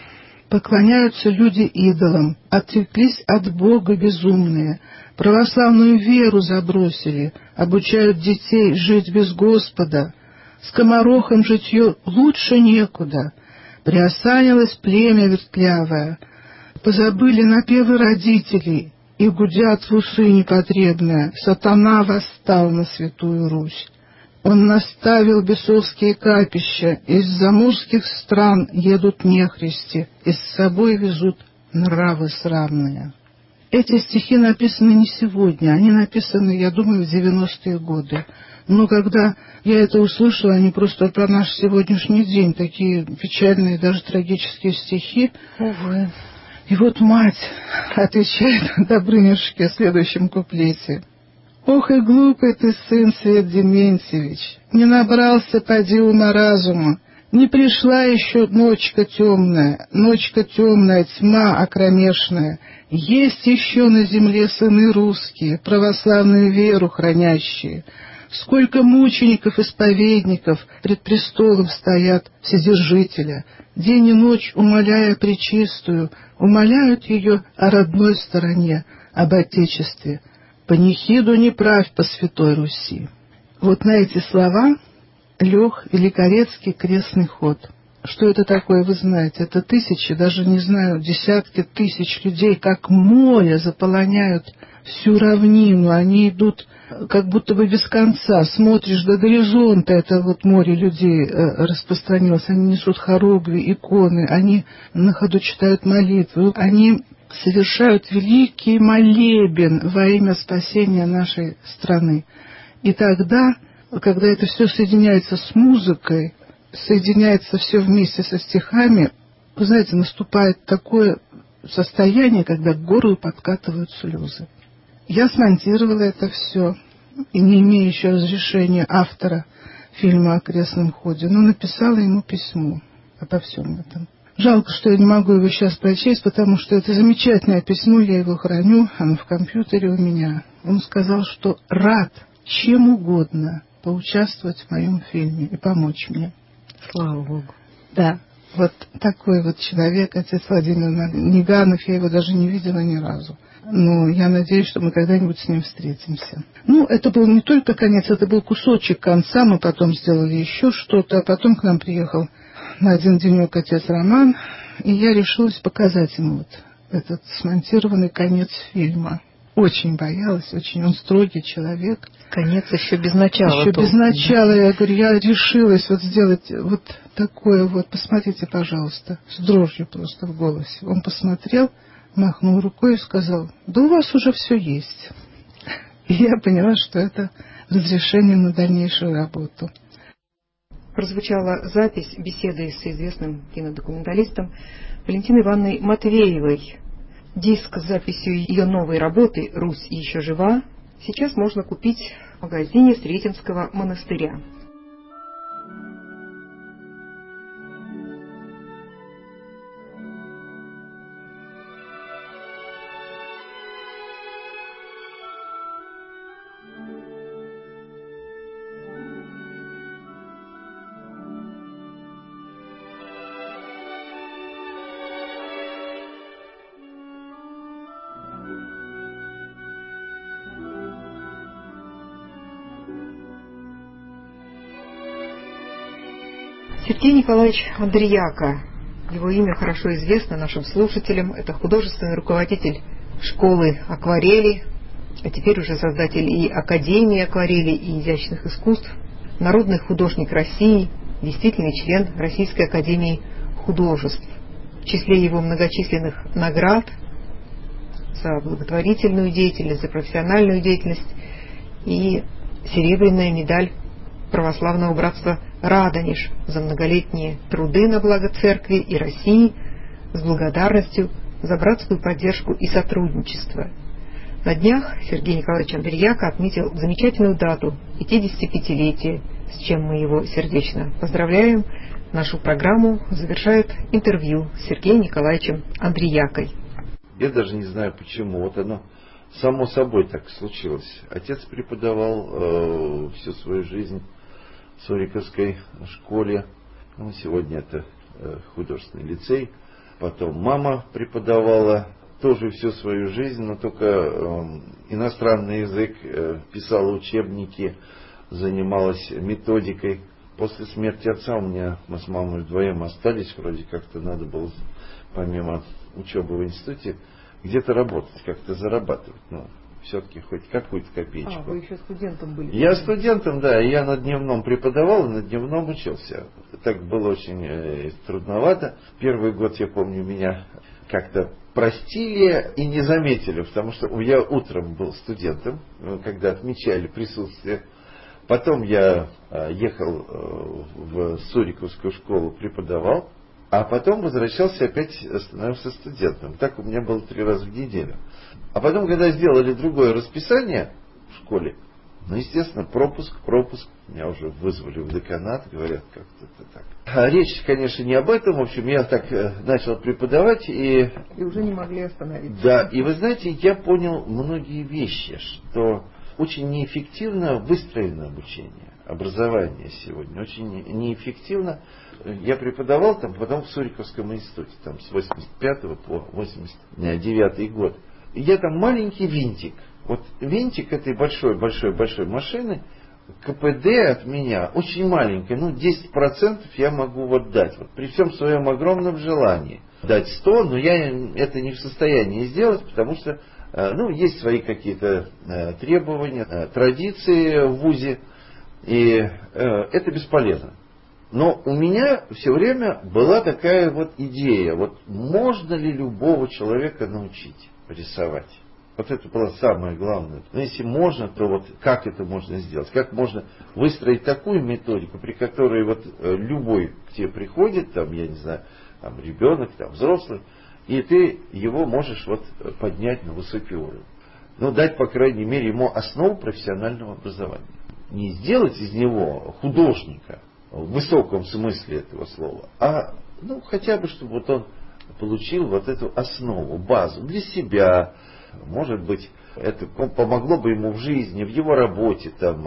Поклоняются люди идолам, отреклись от Бога безумные, православную веру забросили, обучают детей жить без Господа. Скоморохам житье лучше некуда, приосанилось племя вертлявое, позабыли напевы родителей, и гудят в усы непотребное, сатана восстал на Святую Русь. Он наставил бесовские капища, из заморских стран едут нехристи, и с собой везут нравы срамные. Эти стихи написаны не сегодня, они написаны, я думаю, в девяностые годы. Но когда я это услышала, они просто про наш сегодняшний день, такие печальные, даже трагические стихи. Увы. И вот мать отвечает Добрынюшке в следующем куплете. «Ох и глупый ты, сын Свет Дементьевич, не набрался, поди, ума разума, не пришла еще ночка темная, ночка темная, тьма окромешная, есть еще на земле сыны русские, православную веру хранящие, сколько мучеников-исповедников пред престолом стоят Вседержителя, день и ночь умоляя Пречистую, умоляют ее о родной стороне, об Отечестве. Панихиду не правь по Святой Руси». Вот на эти слова лег Великорецкий крестный ход. Что это такое, вы знаете? Это тысячи, даже не знаю, десятки тысяч людей, как море, заполоняют всю равнину. Они идут как будто бы без конца. Смотришь до горизонта, это вот море людей распространилось. Они несут хоругви, иконы, они на ходу читают молитвы, они совершают великий молебен во имя спасения нашей страны. И тогда, когда это все соединяется с музыкой, соединяется все вместе со стихами, вы знаете, наступает такое состояние, когда к горлу подкатывают слезы. Я смонтировала это все, и не имея еще разрешения автора фильма о крестном ходе, но написала ему письмо обо всем этом. Жалко, что я не могу его сейчас прочесть, потому что это замечательное письмо, я его храню, оно в компьютере у меня. Он сказал, что рад чем угодно поучаствовать в моем фильме и помочь мне. Слава Богу. Да, вот такой вот человек, отец Владимир Наганов, я его даже не видела ни разу. Но я надеюсь, что мы когда-нибудь с ним встретимся. Ну, это был не только конец, это был кусочек конца, мы потом сделали еще что-то, а потом к нам приехал на один денек отец Роман, и я решилась показать ему вот этот смонтированный конец фильма. Очень боялась, очень он строгий человек. Конец еще без начала. Еще без начала, я говорю, я решилась вот сделать вот такое вот, посмотрите, пожалуйста, с дрожью просто в голосе. Он посмотрел, махнул рукой и сказал: да у вас уже все есть. И я поняла, что это разрешение на дальнейшую работу. Прозвучала запись беседы с известным кинодокументалистом Валентиной Ивановной Матвеевой. Диск с записью ее новой работы «Русь еще жива» сейчас можно купить в магазине Сретенского монастыря. Сергей Николаевич Андреяка. Его имя хорошо известно нашим слушателям. Это художественный руководитель школы акварели, а теперь уже создатель и Академии акварели и изящных искусств, народный художник России, действительный член Российской академии художеств. В числе его многочисленных наград за благотворительную деятельность, за профессиональную деятельность и серебряная медаль Православного братства Радонеж за многолетние труды на благо церкви и России с благодарностью за братскую поддержку и сотрудничество. На днях Сергей Николаевич Андреяка отметил замечательную дату — пятидесятипятилетие, с чем мы его сердечно поздравляем. Нашу программу завершает интервью с Сергеем Николаевичем Андреякой. Я даже не знаю почему, вот оно само собой так случилось. Отец преподавал э, всю свою жизнь в Суриковской школе, ну, сегодня это э, художественный лицей. Потом мама преподавала тоже всю свою жизнь, но только э, иностранный язык, э, писала учебники, занималась методикой. После смерти отца у меня, мы с мамой вдвоем остались, вроде как-то надо было, помимо учебы в институте, где-то работать, как-то зарабатывать. Ну, все-таки хоть какую-то копеечку. А, вы еще студентом были? Я студентом, да, я на дневном преподавал и на дневном учился. Так было очень э, трудновато. Первый год, я помню, меня как-то простили и не заметили, потому что я утром был студентом, когда отмечали присутствие. Потом я э, ехал э, в Суриковскую школу, преподавал. А потом возвращался, опять становился студентом. Так у меня было три раза в неделю. А потом, когда сделали другое расписание в школе, ну, естественно, пропуск, пропуск. Меня уже вызвали в деканат, говорят, как-то так. А речь, конечно, не об этом. В общем, я так начал преподавать и... И уже не могли остановиться. Да, и вы знаете, я понял многие вещи, что очень неэффективно выстроено обучение, образование сегодня. Очень неэффективно. Я преподавал там, потом в Суриковском институте, там с восемьдесят пятого по восемьдесят девятый год. И я там маленький винтик. Вот винтик этой большой-большой-большой машины, КПД от меня очень маленькое, ну десять процентов я могу вот дать. Вот при всем своем огромном желании дать сто, но я это не в состоянии сделать, потому что ну, есть свои какие-то требования, традиции в вузе, и это бесполезно. Но у меня все время была такая вот идея, вот можно ли любого человека научить рисовать? Вот это было самое главное. Но если можно, то вот как это можно сделать? Как можно выстроить такую методику, при которой вот любой к тебе приходит, там, я не знаю, там, ребенок, там, взрослый, и ты его можешь вот поднять на высокий уровень. Ну, дать, по крайней мере, ему основу профессионального образования. Не сделать из него художника, в высоком смысле этого слова, а ну, хотя бы, чтобы вот он получил вот эту основу, базу для себя. Может быть, это помогло бы ему в жизни, в его работе, там,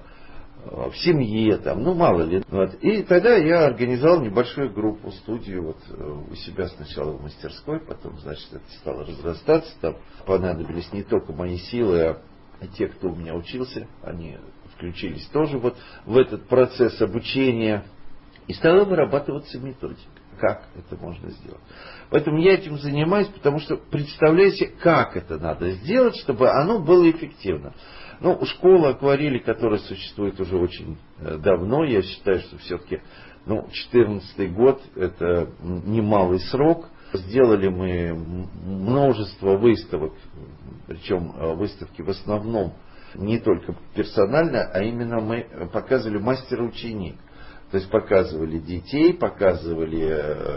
в семье, там, ну мало ли. Вот. И тогда я организовал небольшую группу, студию вот, у себя сначала в мастерской, потом, значит, это стало разрастаться. Там понадобились не только мои силы, а те, кто у меня учился, они включились тоже вот в этот процесс обучения, и стала вырабатываться методика, как это можно сделать. Поэтому я этим занимаюсь, потому что представляете, как это надо сделать, чтобы оно было эффективно. Ну, школа акварели, которая существует уже очень давно, я считаю, что все-таки ну, четырнадцатый год это немалый срок. Сделали мы множество выставок, причем выставки в основном не только персонально, а именно мы показывали мастер-ученик. То есть показывали детей, показывали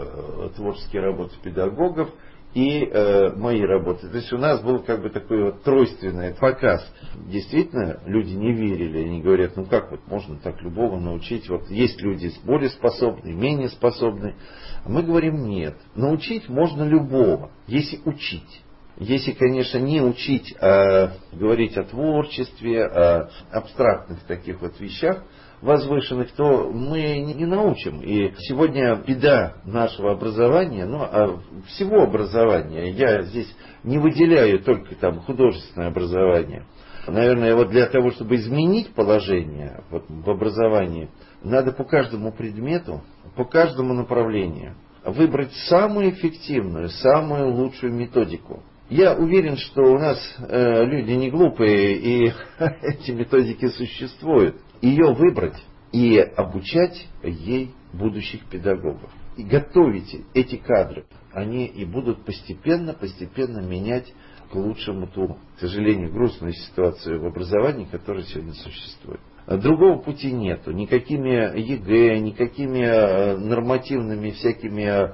э, творческие работы педагогов и э, мои работы. То есть у нас был как бы такой вот тройственный показ. Действительно, люди не верили, они говорят, ну как вот можно так любого научить? Вот есть люди более способные, менее способные. А мы говорим, нет, научить можно любого, если учить. Если, конечно, не учить, а говорить о творчестве, о абстрактных таких вот вещах, возвышенных, то мы не научим. И сегодня беда нашего образования, ну, а всего образования, я здесь не выделяю только там художественное образование. Наверное, вот для того, чтобы изменить положение вот, в образовании, надо по каждому предмету, по каждому направлению выбрать самую эффективную, самую лучшую методику. Я уверен, что у нас э, люди не глупые, и эти методики существуют. Ее выбрать и обучать ей будущих педагогов. И готовить эти кадры, они и будут постепенно, постепенно менять к лучшему ту, к сожалению, грустную ситуацию в образовании, которая сегодня существует. Другого пути нету. Никакими ЕГЭ, никакими нормативными всякими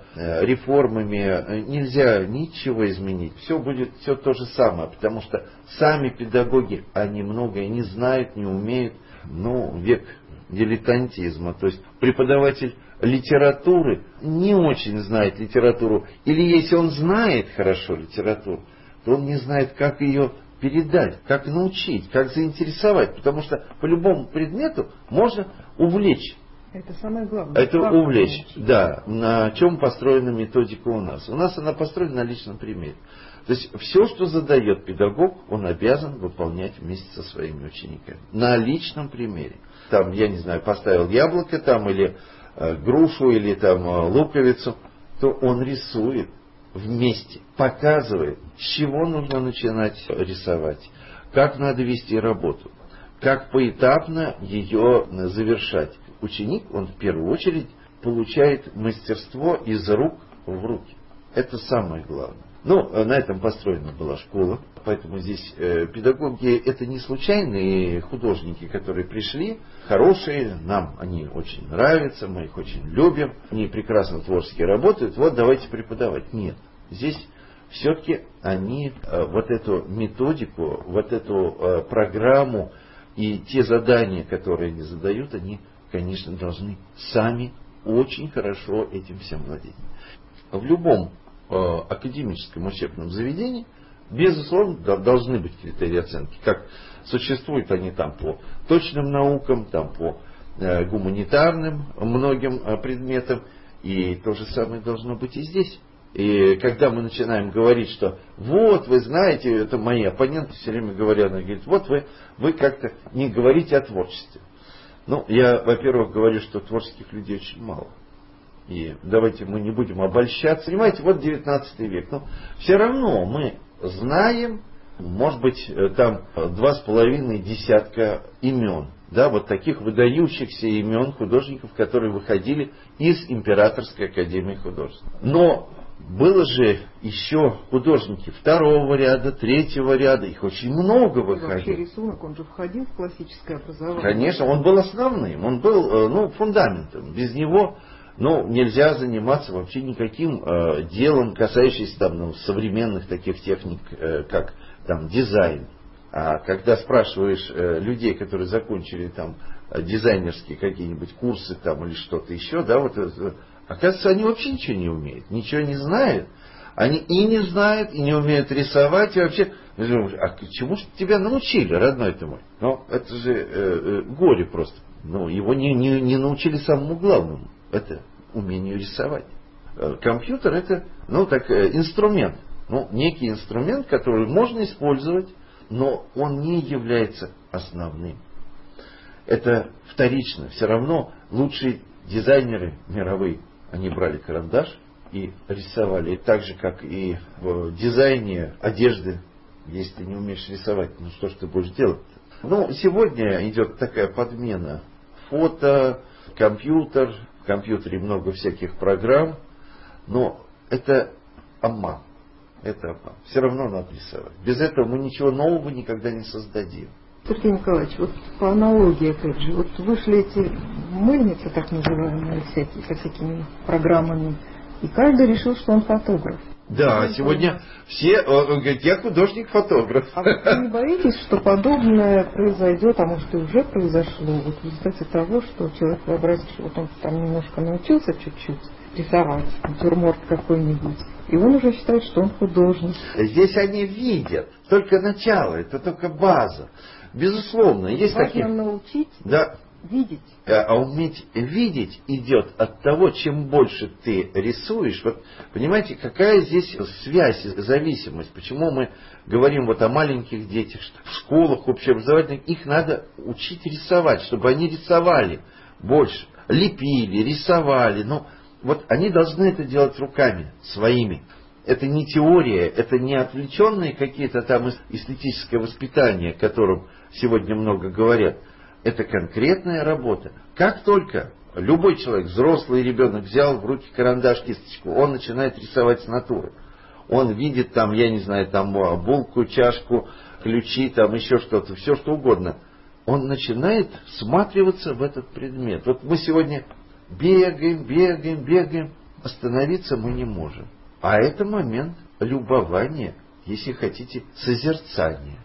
реформами нельзя ничего изменить. Все будет все то же самое, потому что сами педагоги, они многое не знают, не умеют. Ну, век дилетантизма. То есть преподаватель литературы не очень знает литературу. Или если он знает хорошо литературу, то он не знает, как ее передать, как научить, как заинтересовать. Потому что по любому предмету можно увлечь. Это самое главное. Это как увлечь. Научить? Да. На чем построена методика у нас? У нас она построена на личном примере. То есть все, что задает педагог, он обязан выполнять вместе со своими учениками. На личном примере. Там, я не знаю, поставил яблоко там, или э, грушу, или там э, луковицу, то он рисует вместе, показывает, с чего нужно начинать рисовать, как надо вести работу, как поэтапно ее завершать. Ученик, он в первую очередь получает мастерство из рук в руки. Это самое главное. Ну, на этом построена была школа, поэтому здесь э, педагоги это не случайные художники, которые пришли, хорошие, нам они очень нравятся, мы их очень любим, они прекрасно творчески работают, вот давайте преподавать. Нет, здесь все-таки они э, вот эту методику, вот эту э, программу и те задания, которые они задают, они, конечно, должны сами очень хорошо этим всем владеть. В любом академическом учебном заведении, безусловно, должны быть критерии оценки. Как существуют они там по точным наукам, там по э, гуманитарным многим э, предметам, и то же самое должно быть и здесь. И когда мы начинаем говорить, что вот, вы знаете, это мои оппоненты все время говорят, они говорят, вот вы, вы как-то не говорите о творчестве. Ну, я, во-первых, говорю, что творческих людей очень мало. И давайте мы не будем обольщаться. Понимаете, вот девятнадцатый век. Но все равно мы знаем, может быть, там два с половиной десятка имен. Да, вот таких выдающихся имен художников, которые выходили из Императорской академии художеств. Но было же еще художники второго ряда, третьего ряда, их очень много выходило. Вообще рисунок, он же входил в классическое образование. Конечно, он был основным, он был, ну, фундаментом. Без него... Ну, нельзя заниматься вообще никаким э, делом, касающимся там, ну, современных таких техник, э, как там, дизайн. А когда спрашиваешь э, людей, которые закончили там дизайнерские какие-нибудь курсы там, или что-то еще, да, вот, э, оказывается, они вообще ничего не умеют, ничего не знают. Они и не знают, и не умеют рисовать, и вообще... А чему же тебя научили, родной ты мой? Ну, это же э, э, горе просто. Ну, его не, не, не научили самому главному. Это умению рисовать. Компьютер это, ну, так, инструмент. Ну, некий инструмент, который можно использовать, но он не является основным. Это вторично. Все равно лучшие дизайнеры мировые, они брали карандаш и рисовали. И так же, как и в дизайне одежды, если ты не умеешь рисовать, ну что ж ты будешь делать? Ну, сегодня идет такая подмена. Фото, компьютер, в компьютере много всяких программ, но это обман. Это обман. Все равно надо рисовать. Без этого мы ничего нового никогда не создадим. Сергей Николаевич, вот по аналогии, опять же, вот вышли эти мыльницы, так называемые, всякие, со всякими программами, и каждый решил, что он фотограф. Да, сегодня все говорят, я художник-фотограф. А вы не боитесь, что подобное произойдет, а может и уже произошло, вот в результате того, что человек вообразит, что вот он там немножко научился чуть-чуть рисовать, натюрморт какой-нибудь, и он уже считает, что он художник. Здесь они видят только начало, это только база. Безусловно, есть Важно такие... научить да. видеть. А уметь видеть идет от того, чем больше ты рисуешь. Вот понимаете, какая здесь связь, зависимость? Почему мы говорим вот о маленьких детях, что в школах общеобразовательных их надо учить рисовать, чтобы они рисовали больше, лепили, рисовали. Но вот они должны это делать руками своими. Это не теория, это не отвлеченные какие-то там эстетическое воспитание, о котором сегодня много говорят. Это конкретная работа. Как только любой человек, взрослый ребенок, взял в руки карандаш, кисточку, он начинает рисовать с натуры. Он видит там, я не знаю, там булку, чашку, ключи, там еще что-то, все что угодно. Он начинает всматриваться в этот предмет. Вот мы сегодня бегаем, бегаем, бегаем. Остановиться мы не можем. А это момент любования, если хотите, созерцания.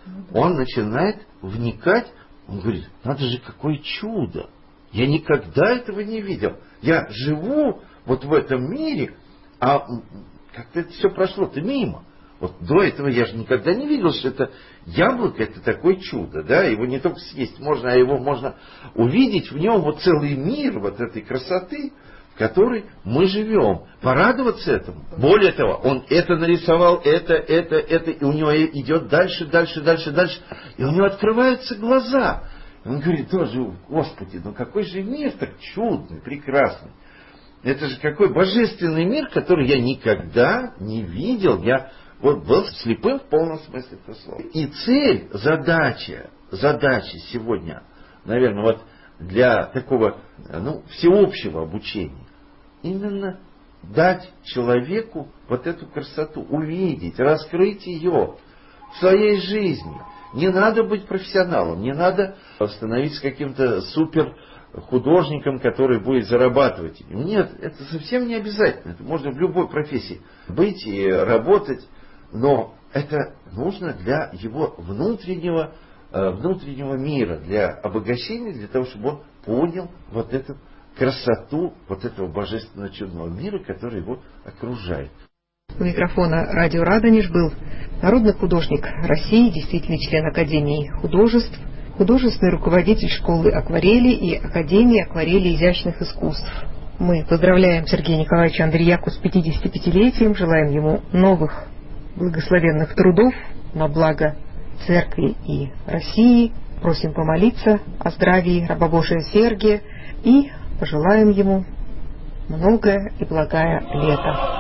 Он начинает вникать. Он говорит, надо же, какое чудо. Я никогда этого не видел. Я живу вот в этом мире, а как-то это все прошло-то мимо. Вот до этого я же никогда не видел, что это яблоко, это такое чудо. Да? Его не только съесть можно, а его можно увидеть в нем вот целый мир вот этой красоты, в которой мы живем. Порадоваться этому. Более того, он это нарисовал, это, это, это, и у него идет дальше, дальше, дальше, дальше. И у него открываются глаза. И он говорит, тоже, Господи, ну какой же мир так чудный, прекрасный. Это же какой божественный мир, который я никогда не видел. Я вот был слепым в полном смысле этого слова. И цель, задача, задача сегодня, наверное, вот для такого, ну, всеобщего обучения, именно дать человеку вот эту красоту, увидеть, раскрыть ее в своей жизни. Не надо быть профессионалом, не надо становиться каким-то супер художником, который будет зарабатывать. Нет, это совсем не обязательно. Это можно в любой профессии быть и работать, но это нужно для его внутреннего, внутреннего мира, для обогащения, для того, чтобы он понял вот эту красоту вот этого божественного чудного мира, который его окружает. У микрофона радио Радонеж был народный художник России, действительный член Академии художеств, художественный руководитель школы акварели и Академии акварели изящных искусств. Мы поздравляем Сергея Николаевича Андреяку с пятидесятипятилетием, желаем ему новых благословенных трудов на благо Церкви и России. Просим помолиться о здравии раба Божия Сергия и пожелаем ему многое и благое лето.